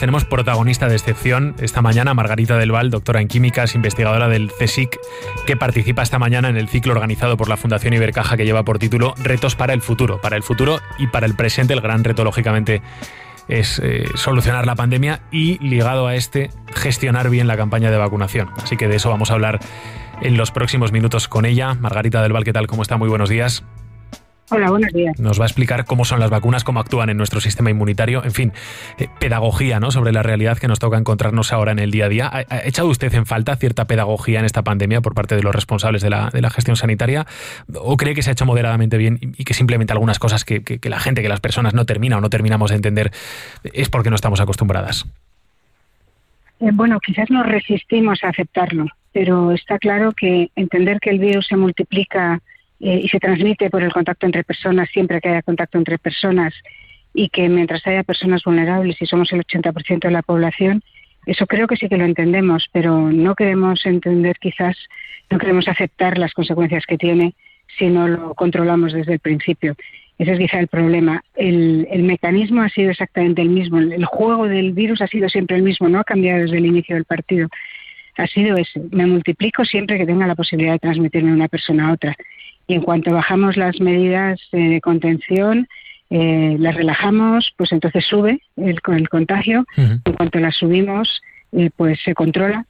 Tenemos protagonista de excepción esta mañana, Margarita del Val, doctora en químicas, investigadora del CSIC, que participa esta mañana en el ciclo organizado por la Fundación Ibercaja que lleva por título Retos para el futuro y para el presente. El gran reto, lógicamente, es solucionar la pandemia y, ligado a gestionar bien la campaña de vacunación. Así que de eso vamos a hablar en los próximos minutos con ella. Margarita del Val, ¿qué tal? ¿Cómo está? Muy buenos días. Hola, buenos días. Nos va a explicar cómo son las vacunas, cómo actúan en nuestro sistema inmunitario, en fin, pedagogía, ¿no?, sobre la realidad que nos toca encontrarnos ahora en el día a día. ¿Ha echado usted en falta cierta pedagogía en esta pandemia por parte de los responsables de la gestión sanitaria? ¿O cree que se ha hecho moderadamente bien y que simplemente algunas cosas que la gente, que las personas no terminamos de entender es porque no estamos acostumbradas? Bueno, quizás nos resistimos a aceptarlo, pero está claro que entender que el virus se multiplica y se transmite por el contacto entre personas siempre que haya contacto entre personas, y que mientras haya personas vulnerables, y somos el 80% de la población, eso creo que sí que lo entendemos, pero no queremos entender, quizás no queremos aceptar las consecuencias que tiene si no lo controlamos desde el principio. Ese es quizá el problema. El mecanismo ha sido exactamente el mismo, el juego del virus ha sido siempre el mismo, no ha cambiado desde el inicio del partido. Ha sido ese: me multiplico siempre que tenga la posibilidad de transmitirme de una persona a otra. Y en cuanto bajamos las medidas de contención, las relajamos, pues entonces sube el contagio. Uh-huh. En cuanto las subimos, pues se controla.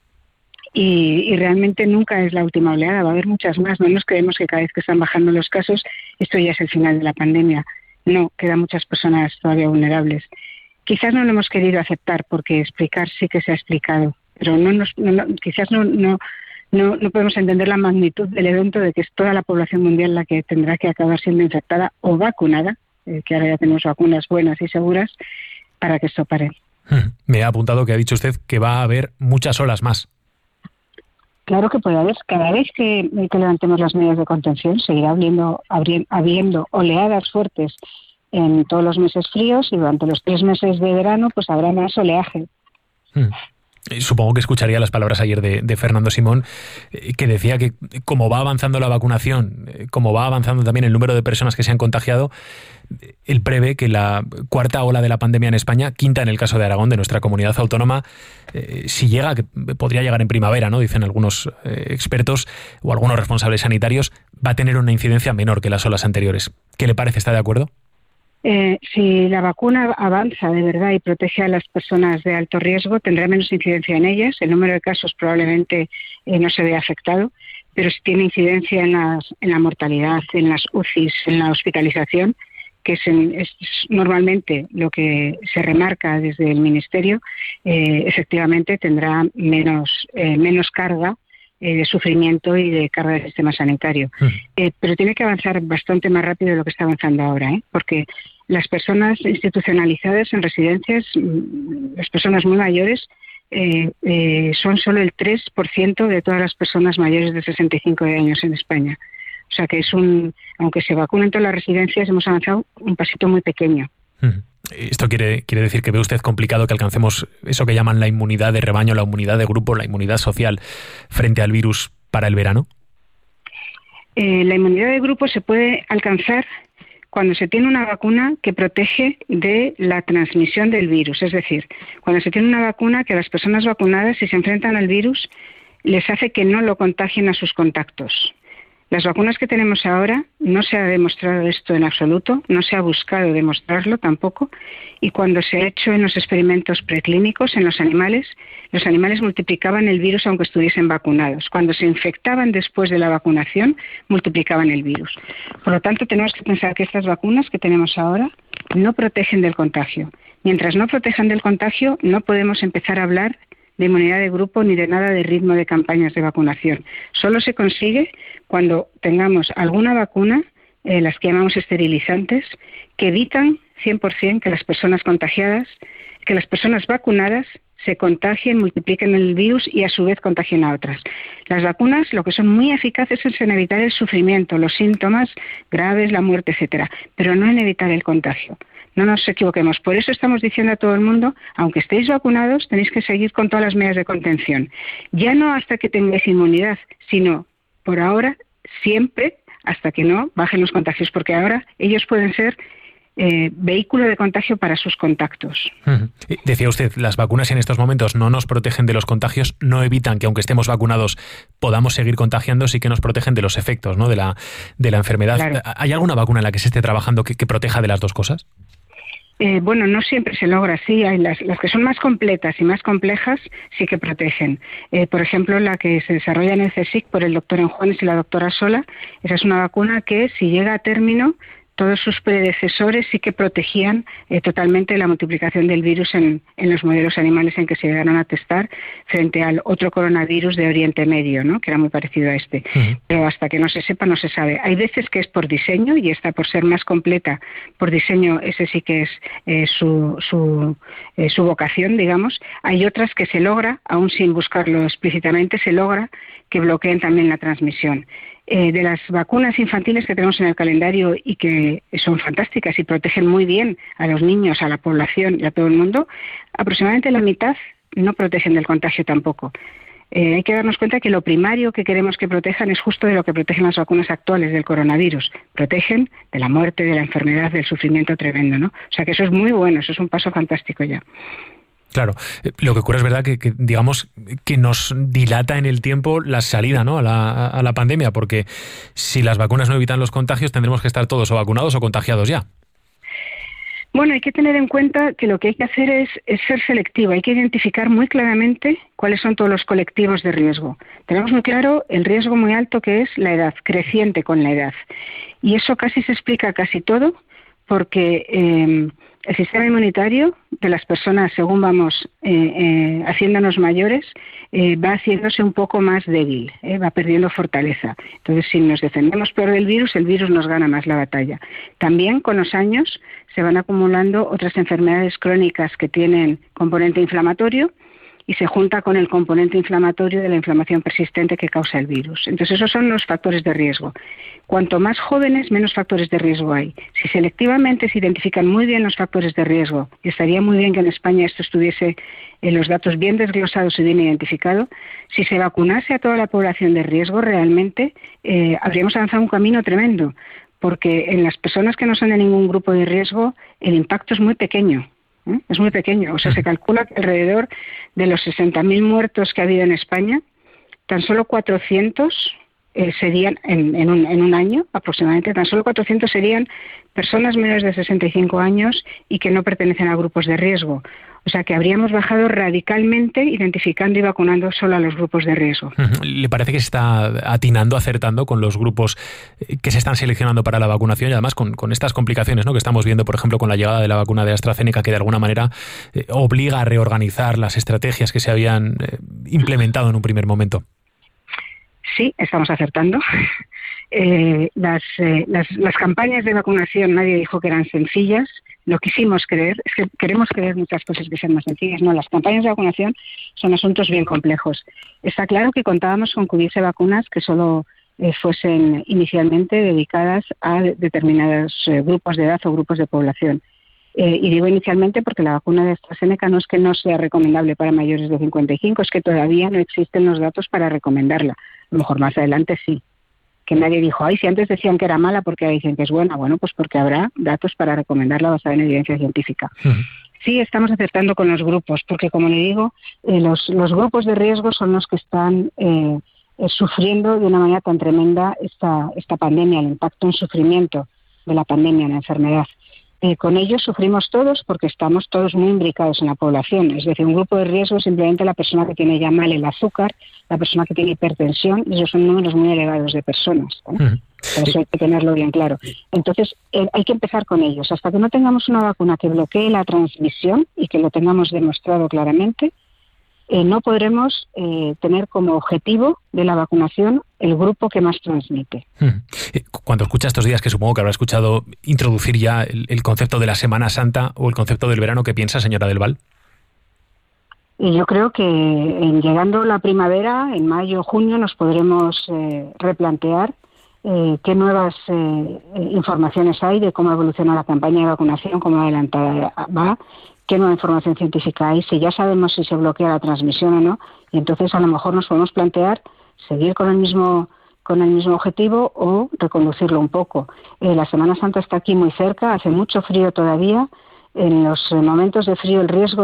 Y realmente nunca es la última oleada, va a haber muchas más. No nos creemos que cada vez que están bajando los casos, esto ya es el final de la pandemia. No, quedan muchas personas todavía vulnerables. Quizás no lo hemos querido aceptar, porque explicar sí que se ha explicado, pero quizás no podemos entender la magnitud del evento, de que es toda la población mundial la que tendrá que acabar siendo infectada o vacunada, que ahora ya tenemos vacunas buenas y seguras, para que esto pare. Me ha apuntado que ha dicho usted que va a haber muchas olas más. Claro que puede haber. Cada vez que levantemos las medidas de contención, seguirá habiendo oleadas fuertes en todos los meses fríos, y durante los 3 meses de verano pues habrá más oleaje. Supongo que escucharía las palabras ayer de Fernando Simón, que decía que como va avanzando la vacunación, como va avanzando también el número de personas que se han contagiado, él prevé que la cuarta ola de la pandemia en España, quinta en el caso de Aragón, de nuestra comunidad autónoma, si llega, que podría llegar en primavera, ¿no?, dicen algunos expertos o algunos responsables sanitarios, va a tener una incidencia menor que las olas anteriores. ¿Qué le parece? ¿Está de acuerdo? Si la vacuna avanza de verdad y protege a las personas de alto riesgo, tendrá menos incidencia en ellas. El número de casos probablemente no se vea afectado, pero sí tiene incidencia en la mortalidad, en las UCIs, en la hospitalización, que es normalmente lo que se remarca desde el Ministerio. Efectivamente tendrá menos carga de sufrimiento y de carga del sistema sanitario. Pero tiene que avanzar bastante más rápido de lo que está avanzando ahora, porque las personas institucionalizadas en residencias, las personas muy mayores, son solo el 3% de todas las personas mayores de 65 años en España. O sea que aunque se vacunen todas las residencias, hemos avanzado un pasito muy pequeño. ¿Esto quiere decir que ve usted complicado que alcancemos eso que llaman la inmunidad de rebaño, la inmunidad de grupo, la inmunidad social frente al virus para el verano? La inmunidad de grupo se puede alcanzar cuando se tiene una vacuna que protege de la transmisión del virus. Es decir, cuando se tiene una vacuna que a las personas vacunadas, si se enfrentan al virus, les hace que no lo contagien a sus contactos. Las vacunas que tenemos ahora, no se ha demostrado esto en absoluto, no se ha buscado demostrarlo tampoco, y cuando se ha hecho en los experimentos preclínicos en los animales multiplicaban el virus aunque estuviesen vacunados. Cuando se infectaban después de la vacunación, multiplicaban el virus. Por lo tanto, tenemos que pensar que estas vacunas que tenemos ahora no protegen del contagio. Mientras no protejan del contagio, no podemos empezar a hablar de inmunidad de grupo ni de nada de ritmo de campañas de vacunación. Solo se consigue cuando tengamos alguna vacuna, las que llamamos esterilizantes, que evitan 100% que las personas contagiadas, que las personas vacunadas se contagien, multipliquen el virus y a su vez contagien a otras. Las vacunas lo que son muy eficaces es en evitar el sufrimiento, los síntomas graves, la muerte, etcétera, pero no en evitar el contagio. No nos equivoquemos. Por eso estamos diciendo a todo el mundo, aunque estéis vacunados, tenéis que seguir con todas las medidas de contención. Ya no hasta que tengáis inmunidad, sino por ahora, siempre, hasta que no bajen los contagios, porque ahora ellos pueden ser vehículo de contagio para sus contactos. Decía usted, las vacunas en estos momentos no nos protegen de los contagios, no evitan que aunque estemos vacunados podamos seguir contagiando, sí que nos protegen de los efectos, ¿no?, de la enfermedad. Claro. ¿Hay alguna vacuna en la que se esté trabajando que proteja de las dos cosas? Bueno, no siempre se logra así. Hay las que son más completas y más complejas sí que protegen. Por ejemplo, la que se desarrolla en el CSIC por el doctor Enjuanes y la doctora Sola, esa es una vacuna que, si llega a término, todos sus predecesores sí que protegían totalmente la multiplicación del virus en los modelos animales en que se llegaron a testar frente al otro coronavirus de Oriente Medio, ¿no?, que era muy parecido a este. Pero hasta que no se sepa, no se sabe. Hay veces que es por diseño, y esta, por ser más completa por diseño, ese sí que es su vocación, digamos. Hay otras que se logra, aún sin buscarlo explícitamente, se logra que bloqueen también la transmisión. De las vacunas infantiles que tenemos en el calendario y que son fantásticas y protegen muy bien a los niños, a la población y a todo el mundo, aproximadamente la mitad no protegen del contagio tampoco. Hay que darnos cuenta que lo primario que queremos que protejan es justo de lo que protegen las vacunas actuales del coronavirus. Protegen de la muerte, de la enfermedad, del sufrimiento tremendo, ¿no? O sea que eso es muy bueno, eso es un paso fantástico ya. Claro, lo que ocurre es verdad que digamos que nos dilata en el tiempo la salida, ¿no?, a la pandemia, porque si las vacunas no evitan los contagios tendremos que estar todos o vacunados o contagiados ya. Bueno, hay que tener en cuenta que lo que hay que hacer es ser selectivo. Hay que identificar muy claramente cuáles son todos los colectivos de riesgo. Tenemos muy claro el riesgo muy alto que es la edad, creciente con la edad. Y eso casi se explica casi todo porque el sistema inmunitario de las personas, según vamos haciéndonos mayores, va haciéndose un poco más débil, va perdiendo fortaleza. Entonces, si nos defendemos peor del virus, el virus nos gana más la batalla. También, con los años, se van acumulando otras enfermedades crónicas que tienen componente inflamatorio y se junta con el componente inflamatorio de la inflamación persistente que causa el virus. Entonces, esos son los factores de riesgo. Cuanto más jóvenes, menos factores de riesgo hay. Si selectivamente se identifican muy bien los factores de riesgo, y estaría muy bien que en España esto estuviese en los datos bien desglosados y bien identificado, si se vacunase a toda la población de riesgo, realmente habríamos avanzado un camino tremendo, porque en las personas que no son de ningún grupo de riesgo, el impacto es muy pequeño. Es muy pequeño. O sea, se calcula que alrededor de los 60.000 muertos que ha habido en España, tan solo 400 serían, en un año aproximadamente, tan solo 400 serían personas menores de 65 años y que no pertenecen a grupos de riesgo. O sea que habríamos bajado radicalmente identificando y vacunando solo a los grupos de riesgo. ¿Le parece que se está atinando, acertando con los grupos que se están seleccionando para la vacunación y además con estas complicaciones, ¿no?, que estamos viendo, por ejemplo, con la llegada de la vacuna de AstraZeneca, que de alguna manera obliga a reorganizar las estrategias que se habían implementado en un primer momento? Sí, estamos acertando. Las campañas de vacunación nadie dijo que eran sencillas. Lo quisimos creer, es que queremos creer muchas cosas que sean más sencillas. No, las campañas de vacunación son asuntos bien complejos. Está claro que contábamos con que hubiese vacunas que solo fuesen inicialmente dedicadas a determinados grupos de edad o grupos de población. Y digo inicialmente porque la vacuna de AstraZeneca no es que no sea recomendable para mayores de 55, es que todavía no existen los datos para recomendarla. A lo mejor más adelante sí. Que nadie dijo, ay, si antes decían que era mala, ¿por qué dicen que es buena? Bueno, pues porque habrá datos para recomendarla basada en evidencia científica. Sí, estamos acertando con los grupos, porque como le digo, los grupos de riesgo son los que están sufriendo de una manera tan tremenda esta pandemia, el impacto en sufrimiento de la pandemia, en la enfermedad. Con ellos sufrimos todos porque estamos todos muy imbricados en la población. Es decir, un grupo de riesgo es simplemente la persona que tiene ya mal el azúcar, la persona que tiene hipertensión, y esos son números muy elevados de personas, ¿no? Por eso hay que tenerlo bien claro. Entonces, hay que empezar con ellos. Hasta que no tengamos una vacuna que bloquee la transmisión y que lo tengamos demostrado claramente, no podremos tener como objetivo de la vacunación el grupo que más transmite. Cuando escucha estos días, que supongo que habrá escuchado introducir ya el concepto de la Semana Santa o el concepto del verano, ¿qué piensa, señora del Val? Y yo creo que llegando la primavera, en mayo o junio, nos podremos replantear qué nuevas informaciones hay de cómo evoluciona la campaña de vacunación, cómo adelantada va, qué nueva información científica hay, si ya sabemos si se bloquea la transmisión o no, y entonces a lo mejor nos podemos plantear seguir con el mismo con el mismo objetivo o reconducirlo un poco. La Semana Santa está aquí muy cerca, hace mucho frío todavía. En los momentos de frío el riesgo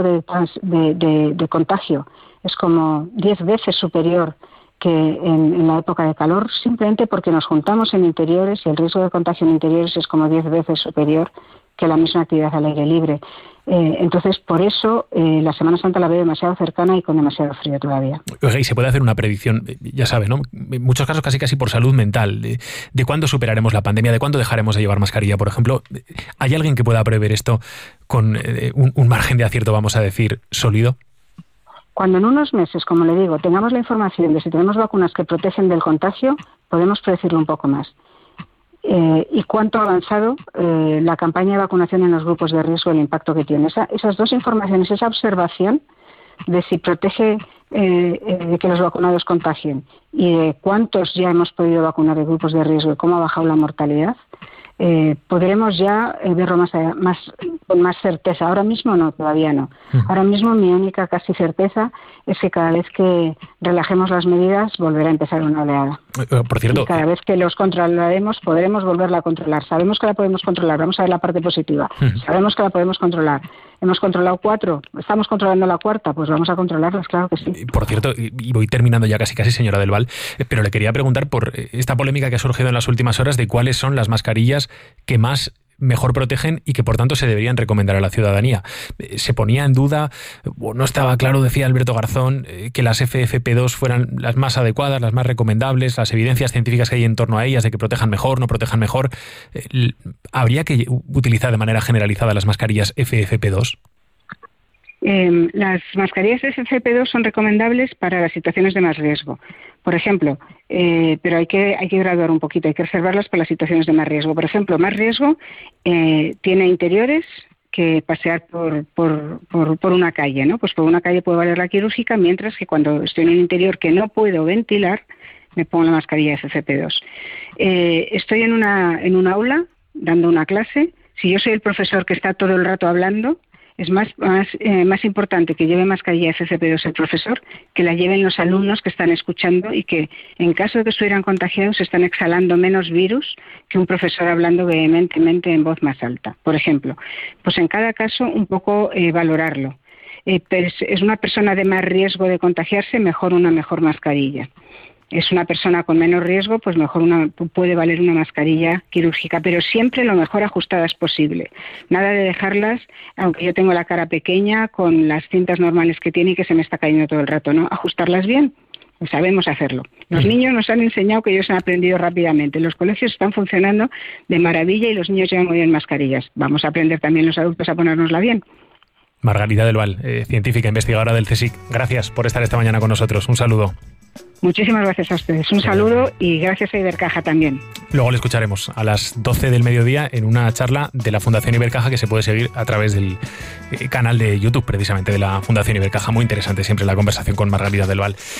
de contagio es como 10 veces superior que en la época de calor, simplemente porque nos juntamos en interiores y el riesgo de contagio en interiores es como 10 veces superior que la misma actividad al aire libre. Entonces, por eso la Semana Santa la veo demasiado cercana y con demasiado frío todavía. Oiga, y se puede hacer una predicción, ya sabe, ¿no? En muchos casos casi por salud mental, de cuándo superaremos la pandemia, de cuándo dejaremos de llevar mascarilla, por ejemplo. ¿Hay alguien que pueda prever esto con un margen de acierto, vamos a decir, sólido? Cuando en unos meses, como le digo, tengamos la información de si tenemos vacunas que protegen del contagio, podemos predecirlo un poco más. Y cuánto ha avanzado la campaña de vacunación en los grupos de riesgo, el impacto que tiene. Esas dos informaciones, esa observación de si protege de que los vacunados contagien y de cuántos ya hemos podido vacunar de grupos de riesgo y cómo ha bajado la mortalidad, podremos ya verlo con más certeza. Ahora mismo no, todavía no. Ahora mismo mi única casi certeza es que cada vez que relajemos las medidas volverá a empezar una oleada. Por cierto, y cada vez que los controlaremos podremos volverla a controlar. Sabemos que la podemos controlar, vamos a ver la parte positiva. Sabemos que la podemos controlar. Hemos controlado 4, estamos controlando la 4, pues vamos a controlarlas, claro que sí. Por cierto, y voy terminando ya casi, señora Del Val, pero le quería preguntar por esta polémica que ha surgido en las últimas horas de cuáles son las mascarillas que mejor protegen y que por tanto se deberían recomendar a la ciudadanía. Se ponía en duda, o no estaba claro, decía Alberto Garzón, que las FFP2 fueran las más adecuadas, las más recomendables, las evidencias científicas que hay en torno a ellas de que protejan mejor, no protejan mejor. ¿Habría que utilizar de manera generalizada las mascarillas FFP2? Las mascarillas FFP2 son recomendables para las situaciones de más riesgo. Por ejemplo, pero hay que graduar un poquito, hay que reservarlas para las situaciones de más riesgo. Por ejemplo, más riesgo tiene interiores que pasear por una calle, ¿no? Pues por una calle puede valer la quirúrgica, mientras que cuando estoy en un interior que no puedo ventilar, me pongo la mascarilla FFP2. Estoy en un aula dando una clase. Si yo soy el profesor que está todo el rato hablando, es más importante que lleve mascarilla FFP2 el profesor que la lleven los alumnos que están escuchando y que, en caso de que estuvieran contagiados, están exhalando menos virus que un profesor hablando vehementemente en voz más alta, por ejemplo. Pues en cada caso un poco valorarlo. Pero es una persona de más riesgo de contagiarse, mejor una mejor mascarilla. Es una persona con menos riesgo, pues mejor puede valer una mascarilla quirúrgica, pero siempre lo mejor ajustadas posible. Nada de dejarlas, aunque yo tengo la cara pequeña, con las cintas normales que tiene y que se me está cayendo todo el rato, ¿no? Ajustarlas bien, pues sabemos hacerlo. Los niños nos han enseñado que ellos han aprendido rápidamente. Los colegios están funcionando de maravilla y los niños llevan muy bien mascarillas. Vamos a aprender también los adultos a ponérnosla bien. Margarita Del Val, científica investigadora del CSIC. Gracias por estar esta mañana con nosotros. Un saludo. Muchísimas gracias a ustedes. Un saludo y gracias a Ibercaja también. Luego le escucharemos a las 12 del mediodía en una charla de la Fundación Ibercaja que se puede seguir a través del canal de YouTube precisamente de la Fundación Ibercaja. Muy interesante siempre la conversación con Margarita Del Val.